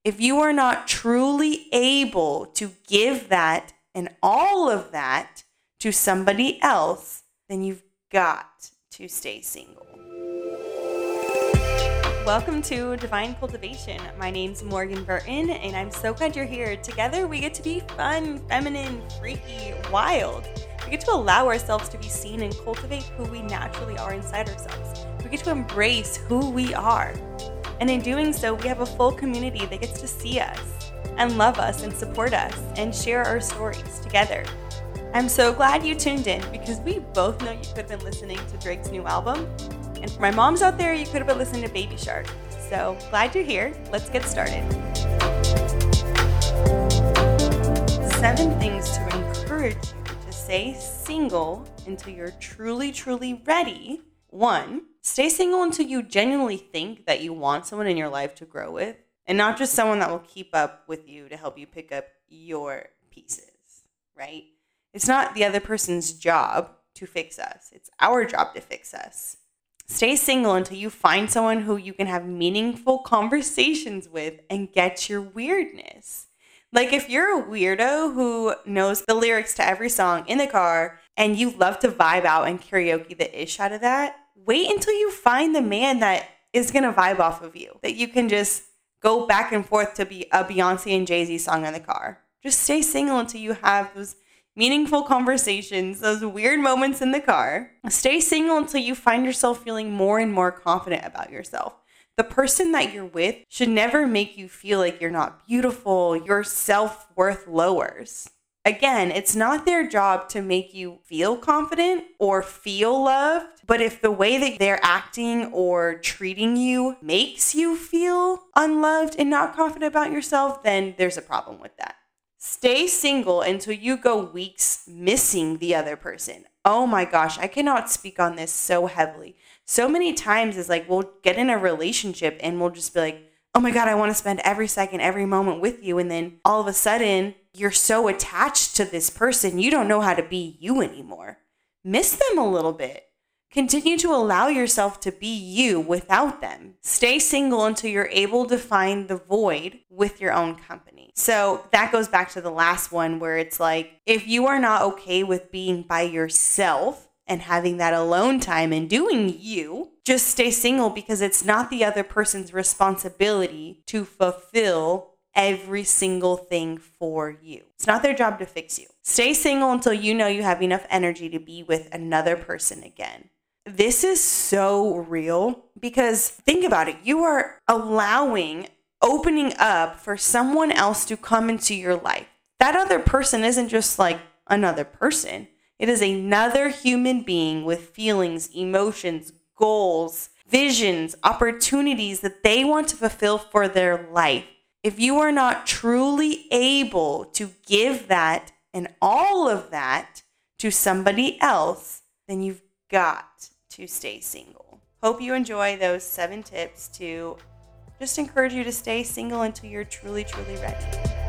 If you are not truly able to give that and all of that to somebody else, then you've got to stay single. Welcome to Divine Cultivation. My name's Morgan Burton, and I'm so glad you're here. Together, we get to be fun, feminine, freaky, wild. We get to allow ourselves to be seen and cultivate who we naturally are inside ourselves. We get to embrace who we are. And in doing so, we have a full community that gets to see us and love us and support us and share our stories together. I'm so glad you tuned in because we both know you could have been listening to Drake's new album. And for my moms out there, you could have been listening to Baby Shark. So glad you're here. Let's get started. 7 things to encourage you to stay single until you're truly, truly ready. 1, stay single until you genuinely think that you want someone in your life to grow with, and not just someone that will keep up with you to help you pick up your pieces, right? It's not the other person's job to fix us. It's our job to fix us. Stay single until you find someone who you can have meaningful conversations with and get your weirdness. Like if you're a weirdo who knows the lyrics to every song in the car and you love to vibe out and karaoke the ish out of that, wait until you find the man that is going to vibe off of you, that you can just go back and forth to be a Beyonce and Jay-Z song in the car. Just stay single until you have those meaningful conversations, those weird moments in the car. Stay single until you find yourself feeling more and more confident about yourself. The person that you're with should never make you feel like you're not beautiful, your self-worth lowers. Again, it's not their job to make you feel confident or feel loved, but if the way that they're acting or treating you makes you feel unloved and not confident about yourself, then there's a problem with that. Stay single until you go weeks missing the other person. Oh my gosh, I cannot speak on this so heavily. So many times it's like we'll get in a relationship and we'll just be like, oh my God, I want to spend every second, every moment with you. And then all of a sudden you're so attached to this person, you don't know how to be you anymore. Miss them a little bit. Continue to allow yourself to be you without them. Stay single until you're able to find the void with your own company. So that goes back to the last one where it's like, if you are not okay with being by yourself and having that alone time and doing you, just stay single because it's not the other person's responsibility to fulfill every single thing for you. It's not their job to fix you. Stay single until you know you have enough energy to be with another person again. This is so real because think about it. You are opening up for someone else to come into your life. That other person isn't just like another person. It is another human being with feelings, emotions, goals, visions, opportunities that they want to fulfill for their life. If you are not truly able to give that and all of that to somebody else, then you've got to stay single. Hope you enjoy those 7 tips to just encourage you to stay single until you're truly, truly ready.